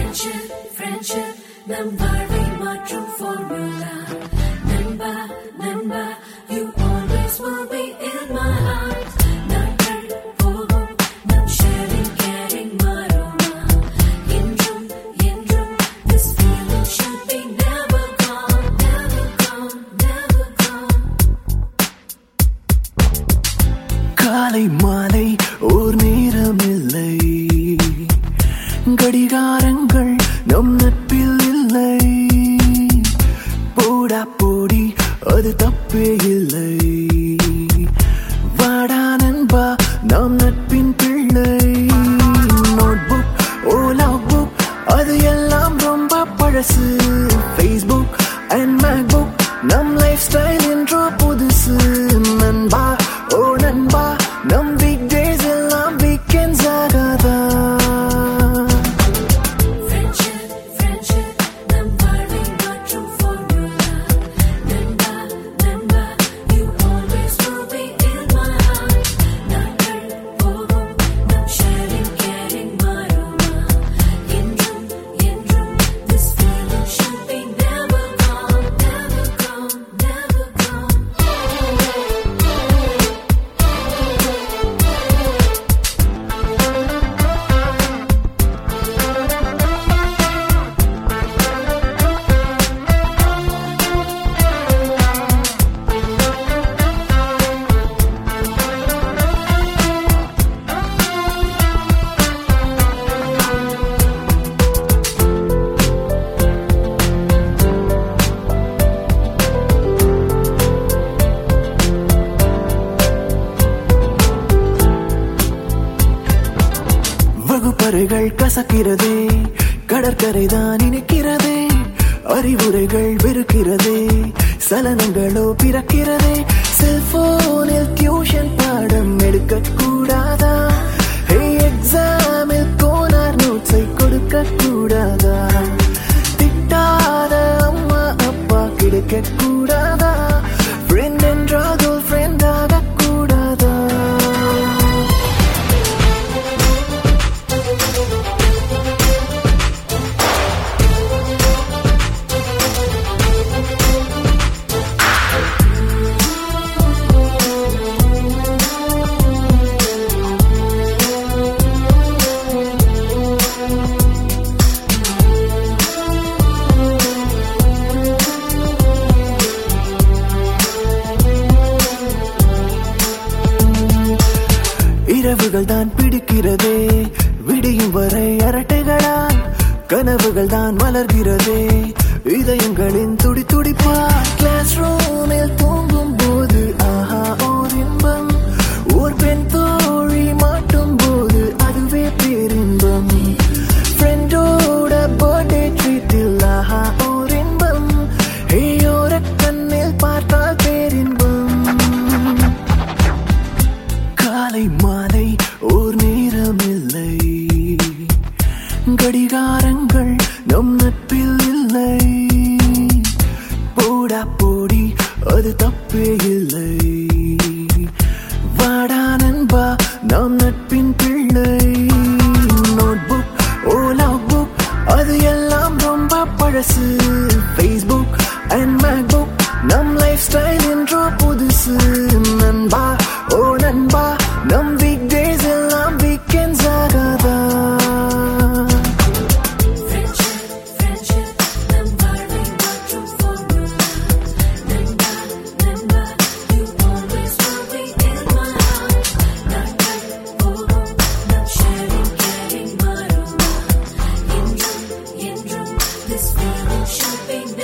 friendship நம் வாழ்வை மாற்றும் formula நண்பா நண்பா you always will be in my heart நாட்கள் போகும் நம் sharing caring மாறுமா என்றும் என்றும் this feeling should be never gone never gone never gone காலை மாலை ஓர் நேரமில்லை கடிகாரங்கள் நம் நட்பில் இல்லை போடா போடி அது தப்பே இல்லை வாடா நண்பா நாம் நட்பின் பிள்ளை நோட்புக் ஓலா புக் அது எல்லாம் ரொம்ப பழசு Facebook and MacBook நம் லைஃப் ஸ்டைல் என்றோ புதுசு நண்பா ஓ நண்பா நம் வீக் டேஸ் எல்லாம் வீக்கெண்ட்ஸ் ஆகாதா வகுப்பறைகள் கசக்கிறதே கடற்கரைதான் இனிக்கிறதே அறிவுரைகள் வெறுக்கிறதே சலனங்களோ பிறக்கிறதே செல்போனில் டியூஷன் பாடம் எடுக்க கூடாதா எக்ஸாமில் கோனார் நோட்ஸை கொடுக்க கூடாதா திட்டாத அம்மா அப்பா கிடைக்க கூடாதா ஃப்ரெண்ட் என்றால் ஃப்ரெண்ட் ஆக கூடாதா இரவுகள் தான் பிடிக்கிறதே விடியும் வரை அரட்டைகளால் கனவுகள் தான் மலர்கிறதே இதயங்களின் துடி துடிப்பா கிளாஸ் ரூமில் தூங்கும் போது ஆஹா ஓர் இன்பம் ஓர் பெண் தோழி மாட்டும் போது அதுவே பேரின்பம் ஃப்ரெண்டோட பர்த்டே ட்ரீட்டில் ஆஹா ஓர் இன்பம் ஓர கண்ணில் பார்த்தால் பேரின்பம் காலை மாலை ஓர் நேரமில்லை கடிகாரங்கள் நம் நட்பில் இல்லை போடா போடி அது தப்பே இல்லை வாடா நண்பா நாம் நட்பின் பிள்ளை நோட்புக் ஓலா புக் அது எல்லாம் ரொம்ப பழசு Facebook and MacBook நம் லைஃப் ஸ்டைல் என்றோ புதுசு நண்பா ஓ நண்பா நம் வீக் டேஸ் எல்லாம் வீக்கெண்ட்ஸ் ஆகாதா This feeling should be